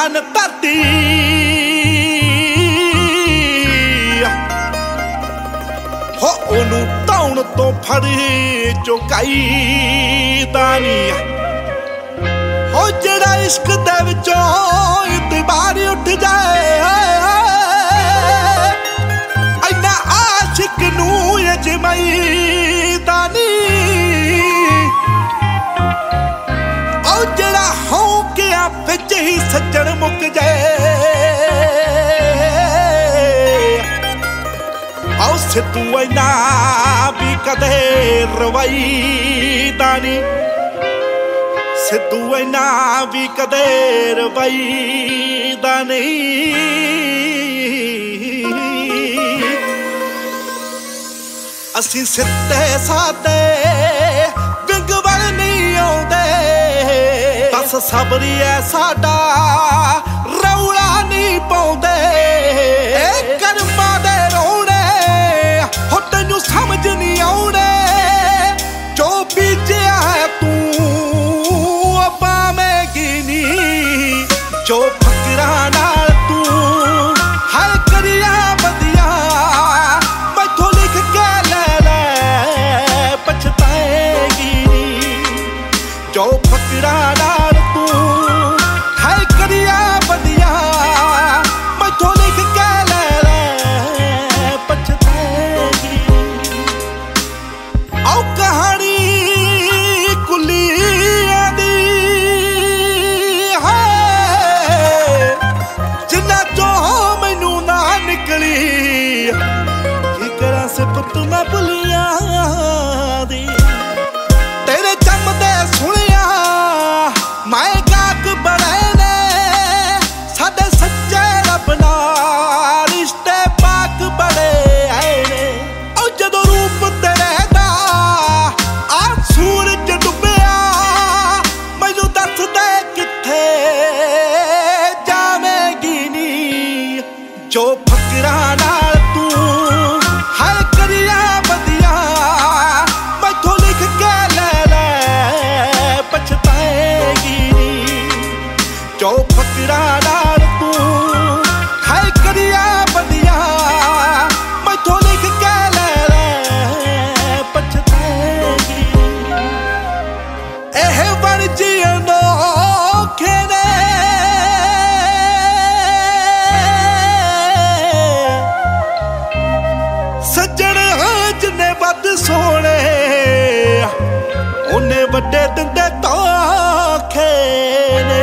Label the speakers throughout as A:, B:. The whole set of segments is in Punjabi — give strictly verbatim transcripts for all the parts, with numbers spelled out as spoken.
A: ਜਾਨ ਧਰਤੀ ਹੋ ਉਹਨੂੰ ਧੌਣ ਤੋਂ ਫੜੀ ਚੁਕਾਈ ਦਾ ਨੀ ਹੋ ਜਿਹੜਾ ਇਸ਼ਕ ਦੇ ਵਿੱਚੋਂ ਇਤਬਾਰ ਉੱਠ ਜਾਏ ਇੰਨਾ ਆਸ਼ਿਕ ਨੂੰ ਅਜਮਾਈ ਦਾ ਨੀ ਉਹ ਜਿਹੜਾ ਹੌਂਕਿਆ ਵਿੱਚ ਹੀ ਸੱਜਣ ਮੁੱਕ ਜਾਏ ਆਉ ਸਿੱਧੂ ਇੰਨਾ ਵੀ ਕਦੇ ਰਵਾਈ ਦਾ ਨੀ ਸਿੱਧੂ ਇੰਨਾ ਵੀ ਕਦੇ ਰਵਾਈ ਦਾ ਨਹੀਂ ਅਸੀਂ ਸਿੱਧੇ ਸਾਦੇ ਵਿੰਗ ਵੱਲ ਨਹੀਂ ਆਉਂਦੇ ਬਸ ਸਬਰੀ ਐ ਸਾਡਾ ਰੌਲਾ ਨਹੀਂ ਪਾਉਂਦੇ ਇਹ ਕਰਮਾਂ ਦੇ ਰੋਣੇ ਹੋ ਤੈਨੂੰ ਸਮਝ ਨਹੀਂ ਆਉਣੇ ਜੋ ਬੀਜਿਆ ਹੈ ਤੂੰ ਪਾਵੇਂਗੀ ਨੀ ਜੋ ਫਕਰਾਂ ਨਾਲ ਤੂੰ ਹਰ ਕਰਿਆ ਵਧੀਆ ਮੈਥੋਂ ਲਿਖ ਕੇ ਲੈ ਲੈ ਪਛਤਾਏਗੀ ਨੀ ਜੋ ਫਕਰਾਂ ਨਾਲ ਤੂੰ ਹਰ ਕਰਿਆ ਵਧੀਆ ਮੈਥੋਂ ਲਿਖ ਕੇ ਲੈ ਲੈ ਪਛਤਾਏਗੀ ਆਓ ਕਹਾਣੀ ਕੁੱਲੀਆਂ ਦੀ ਹੈ ਜਿੰਨਾ ਚੋਂ ਮੈਨੂੰ ਨਾ ਨਿਕਲੀ ਕੀ ਕਰਾਂ ਸਿਫਤ ਮੈਂ ਭੁੱਲੀਆਂ ਦੀ ਤੇਰੇ ਜੰਮਦੇ ਸੁਣਿਆ ਮੈਂ ਗਾਕ ਬੜੇ ਨੇ ਸਾਡੇ ਸੱਚੇ ਰੱਬ ਨਾਲ ਰਿਸ਼ਤੇ ਪਾਕ ਬੜੇ ਆਏ ਨੇ ਉਹ ਜਦੋਂ ਰੂਪ ਤੇਰੇ ਦਾ ਆ ਸੂਰਜ ਡੁੱਬਿਆ ਮੈਨੂੰ ਦੱਸ ਦੇ ਕਿੱਥੇ ਜਾਵੇਂਗੀ ਨੀ ਜੋ ਫਕਰਾਂ ਨਾਲ ਤੂੰ ਹਰ ਕਰਿਆ ਵਧੀਆ ਮੈਥੋਂ ਲਿਖ ਕੇ ਲੈ ਲੈ ਪਛਤਾਏਗੀ ਨੀ ਜੋ ਫਕਰਾਂ ਨਾਲ ਤੂੰ ਹਰ ਕਰਿਆ ਵਧੀਆ ਮੈਥੋਂ ਲਿਖ ਕੇ ਲੈ ਲੈ ਪਛਤਾਏਗੀ ਇਹ ਬਣ ਜੀਣ ਔਖੇ ਨੇ ਸੱਜਣ ਜਿੰਨੇ ਵੱਧ ਸੋਹਣੇ ਉਹਨੇ ਵੱਡੇ ਦਿੰਦੇ ਧੋਖੇ ਨੇ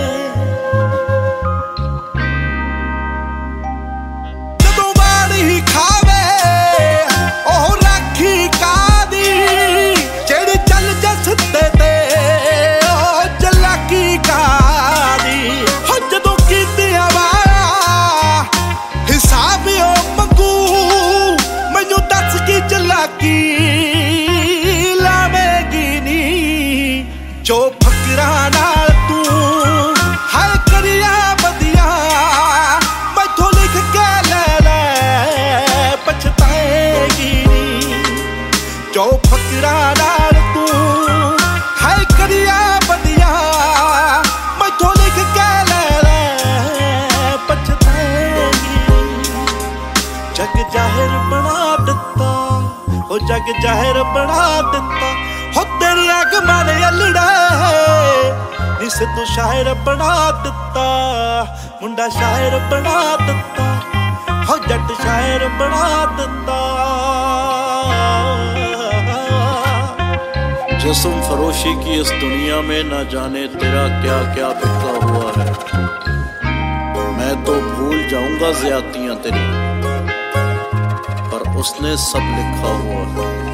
A: ਜਦੋਂ ਵਾਰੀ ਖਾਵੇ ਉਹ ਰਾਖੀ ਕਾਦੀ ਜਿਹੜੀ ਚੱਲ ਜਾ ਸਿੱਧੇ ਤੇ ਉਹ ਚਲਾਕੀ ਕਾਦੀ ਹੋ ਜਦੋਂ ਕੀਤਿਆਂ ਵਾਲਾ ਹਿਸਾਬ ਉਹ ਮੰਗੂ ਮੈਨੂੰ ਦੱਸ ਕੀ ਚਲਾਕੀ ਲਾਵੇਂਗੀ ਨੀ ਜੋ ਫਕਰਾਂ ਨਾਲ ਤੂੰ ਹਰ ਕਰਿਆ ਵਧੀਆ ਮੈਥੋਂ ਲਿਖ ਕੇ ਲੈ ਲੈ ਪਛਤਾਏਗੀ ਨੀ ਜੋ ਫਕਰਾਂ ਨਾਲ ਤੂੰ ਹਰ ਕਰਿਆ ਵਧੀਆ ਮੈਥੋਂ ਲਿਖ ਕੇ ਲੈ ਲੈ ਪਛਤਾਏਗੀ ਜਗ ਜ਼ਾਹਿਰ ਬਣਾ ਦਿੱਤਾ ਉਹ ਜਗ ਜ਼ਾਹਿਰ ਬਣਾ ਦਿੱਤਾ ਹੋ ਤੇਰੀਆਂ ਗਮਾਂ ਨੇ ਅਲੜਾ ਨੀ ਸਿੱਧੂ ਸ਼ਾਇਰ ਬਣਾ ਦਿੱਤਾ ਮੁੰਡਾ ਸ਼ਾਇਰ ਬਣਾ ਦਿੱਤਾ ਹੋ ਜੱਟ ਸ਼ਾਇਰ ਬਣਾ ਦਿੱਤਾ
B: जिस्म फरोशी की इस दुनिया में न जाने तेरा क्या क्या बिखरा हुआ है। मैं तो भूल जाऊंगा ज़्यादतियाँ तेरी पर उसने सब लिखा हुआ है।